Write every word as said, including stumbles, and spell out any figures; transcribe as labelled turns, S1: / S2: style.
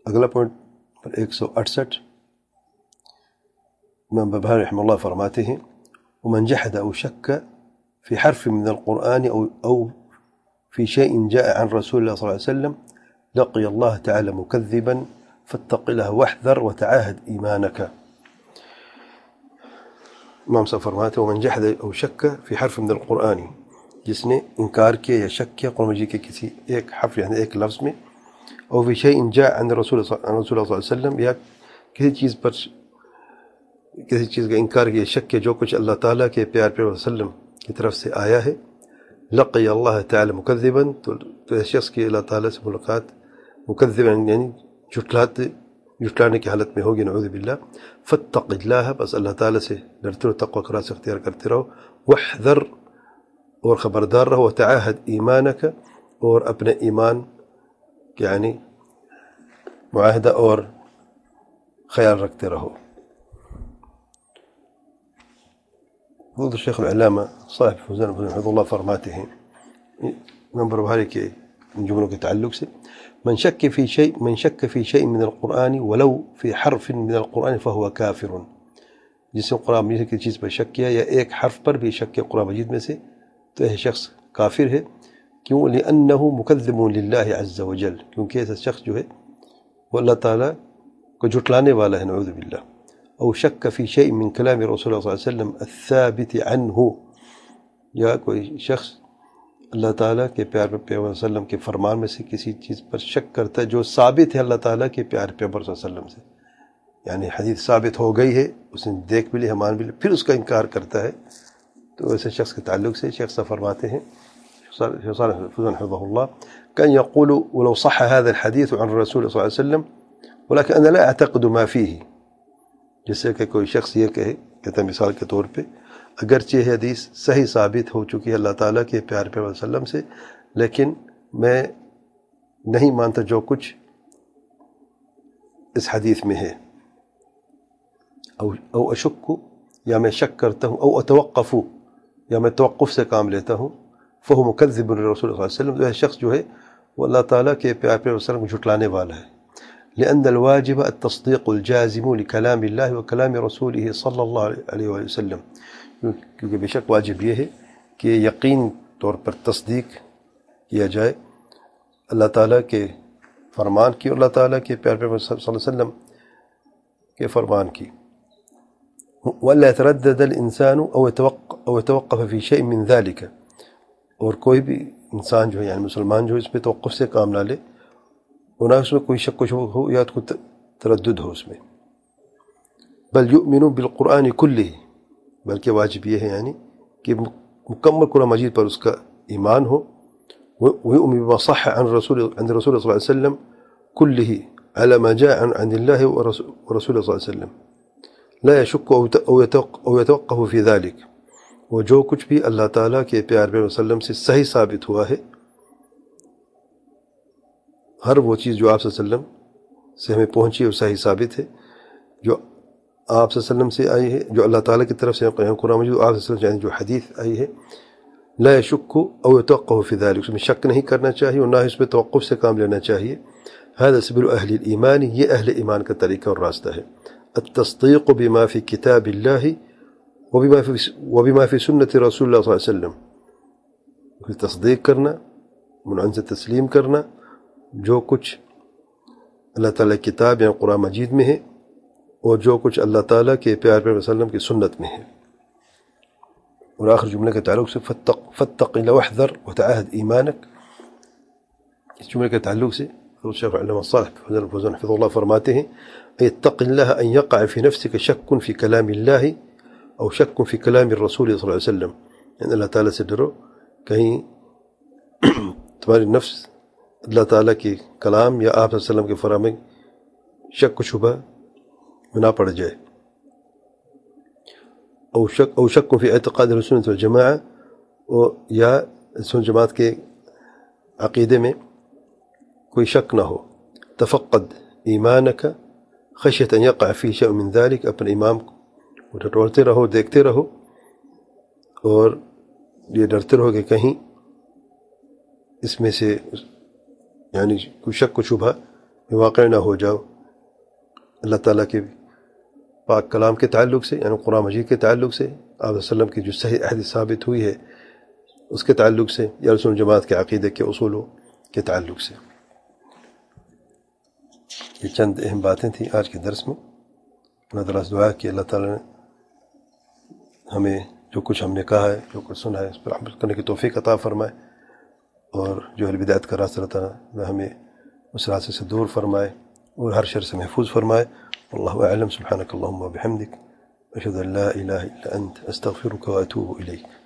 S1: اگلا پوائنٹ پر ایک سو اڑسٹھ امام ببہاری رحمہ اللہ فرماتے ہیں ومن جحد أو شك في حرف من القرآن أو أو في شيء جاء عن رسول الله صلى الله عليه وسلم لقي الله تعالى مكذبا فاتق الله واحذر وتعاهد إيمانك. امام صاحب فرماتے ہیں ومن جحد أو شك في حرف من القرآن، جس نے انکار کیا یا شک کیا قرآن مجید کے کسی ایک حرف یعنی ایک لفظ میں، او في شيء جاء عن رسول الله صلى الله عليه وسلم، یا کسی چیز پر کسی چیز کا انکار کیا شک کیا جو کچھ اللہ تعالیٰ کے پیار پیار وسلم کی طرف سے آیا ہے، لقی اللہ تعالی مکذبا، تو اس شخص کی اللہ تعالیٰ سے ملاقات مکذبا یعنی جھٹلاتے جھٹلانے کی حالت میں ہوگی، نعوذ باللہ. فاتق اللہ، بس اللہ تعالیٰ سے ڈرتے رہو، تقوی کا راستہ اختیار کرتے رہو. واحذر، اور خبردار رہو. وتعاہد ایمانک، اور اپنے ایمان یعنی معاہدہ اور خیال رکھتے رہو. حضرت الشیخ العلامہ صاحب فوزان حفظ اللہ فرماتے ہیں امام ببہاری کے جملوں کے تعلق سے من شک فی شیء من شک فی شیء من القرآن ولو فی حرف من القرآن فهو کافر، جس نے قرآن مجید کی چیز پر شک کیا یا ایک حرف پر بھی شک کیا قرآن مجید میں سے، تو یہ شخص کافر ہے. کیوں؟ لأنه مکذب للہ عز وجل، کیونکہ ایسا شخص جو ہے وہ اللہ تعالیٰ کو جھٹلانے والا ہے، نعوذ باللہ. او شک فی شیء من کلام رسول اللہ صلی اللہ علیہ وسلم الثابت عنہ، یا کوئی شخص اللہ تعالیٰ کے پیار پیغمبر وسلم کے فرمان میں سے کسی چیز پر شک کرتا ہے جو ثابت ہے اللہ تعالیٰ کے پیار پیغمبر صلی اللہ علیہ وسلم سے، یعنی حدیث ثابت ہو گئی ہے، اس نے دیکھ بھی لی مان بھی لی، پھر اس کا انکار کرتا ہے، تو ایسے شخص کے تعلق سے شیخ صاحب فرماتے ہیں شیخ صالح الفوزان حفظه الله كان يقول ولو صح هذا الحديث عن الرسول صلی اللہ علیہ وسلم ولكن أنا لا أعتقد ما فيه، جس سے کہ کوئی شخص یہ کہے، کہتا ہے مثال کے طور پہ اگرچہ حدیث صحیح ثابت ہو چکی ہے اللہ تعالیٰ کے پیار پیغمبر وسلم سے، لیکن میں نہیں مانتا جو کچھ اس حدیث میں ہے. او او اشک، یا میں شک کرتا ہوں، او اتوقف، یا میں توقف سے کام لیتا ہوں. فہو مکذب للرسول صلی اللہ علیہ وسلم، جو ہے شخص جو ہے وہ اللہ تعالیٰ کے پیار پیغمبر وسلم کو جھٹلانے والا ہے. لأن الواجب التصديق الجازم لكلام الله وكلام رسوله صلی اللہ علیہ وآلہ وسلم، کیونکہ بے شک واجب یہ ہے کہ یقین طور پر تصدیق کیا جائے اللہ تعالیٰ کے فرمان کی اور اللہ تعالیٰ کے پیار پیغمبر صلی اللہ علیہ وسلم کے فرمان کی. وَلَا يَتَرَدَّدَ الْإِنسَانُ أَوْ يَتَوَقَّفَ فِي شَيْءٍ مِّن ذَلِكَ، اور کوئی بھی انسان جو ہے یعنی مسلمان جو ہے اس پہ توقف سے کام نہ لے، اور نہ اس میں کوئی شک و شبہ ہو یا کوئی تردد ہو اس میں. بل یؤمن بالقرآن کلہ، بلکہ واجب یہ ہے یعنی کہ مکمل قرآن مجید پر اس کا ایمان ہو. ویؤمن بما صح عن رسول عن رسول صلی اللہ علیہ وسلم کلہ على ما جاء عن اللہ ورسول صلی اللہ علیہ وسلم لا يشك او يتوقف في ذلك، وہ جو کچھ بھی اللہ تعالیٰ کے پیار پیغمبر وسلم سے صحیح ثابت ہوا ہے، ہر وہ چیز جو آپ صلی اللہ علیہ وسلم سے ہمیں پہنچی اور صحیح ثابت ہے، جو آپ صلی اللہ علیہ وسلم سے آئی ہے، جو اللہ تعالیٰ کی طرف سے قرآن مجید آپ صلی اللہ علیہ وسلم جو حدیث آئی ہے، لا يشك او يتوقف في ذلك، اس میں شک نہیں کرنا چاہیے اور نہ اس میں توقف سے کام لینا چاہیے. هذا سبيل اہل الایمان، یہ اہل ایمان کا طریقہ اور راستہ ہے. التصدیق بما فی کتاب اللہ وبما فی وبما فی سنت رسول اللہ صلی اللہ علیہ وسلم، تصدیق کرنا، منعن سے تسلیم کرنا جو کچھ اللہ تعالیٰ کی کتاب یا قرآن مجید میں ہے اور جو کچھ اللہ تعالیٰ کے پیار پیغمبر وسلم کی سنت میں ہے. اور آخر جملے کے تعلق سے فتق فتق اللہ واحذر وتعاہد ایمانک، اس جملے کے تعلق سے شیخ علامہ صالح فوزان حفظ اللہ فرماتے ہیں اتق اللہ ان یقع فی نفسک شک فی کلام اللہ او شک فی کلام الرسول صلی اللہ علیہ وسلم، یعنی اللہ تعالیٰ سے ڈرو کہیں تمہاری نفس اللہ تعالیٰ کے کلام یا آپ صلی اللہ علیہ وسلم کے فرمان میں شک و شبہ میں نہ پڑ جائے. او شک او شک فی اعتقاد السنت والجماعہ، یا سنت جماعت کے عقیدے میں کوئی شک نہ ہو. تفقد ایمانک خشیۃ ان یقع فی شیء من ذلک، اپنے ایمان کو ٹٹولتے رہو، دیکھتے رہو اور یہ ڈرتے رہو کہ کہیں اس میں سے یعنی کوئی شک و شبہ میں واقع نہ ہو جاؤ. اللہ تعالیٰ کے پاک کلام کے تعلق سے، یعنی قرآن مجید کے تعلق سے، آپ علیہ وسلم کی جو صحیح حدیث ثابت ہوئی ہے اس کے تعلق سے، یا رسول جماعت کے عقیدے کے اصولوں کے تعلق سے. یہ چند اہم باتیں تھیں آج کے درس میں. اللہ تعالیٰ سے دعا کہ اللہ تعالیٰ نے ہمیں جو کچھ ہم نے کہا ہے، جو کچھ سنا ہے، اس پر عمل کرنے کی توفیق عطا فرمائے، اور جو البدایت کا راستہ رہتا ہے ہمیں اس راستے سے دور فرمائے اور ہر شر سے محفوظ فرمائے. واللہ اعلم. سبحانک اللہم و بحمدک، اشہد ان لا الہ الا انت، استغفرک و اتوب الیک.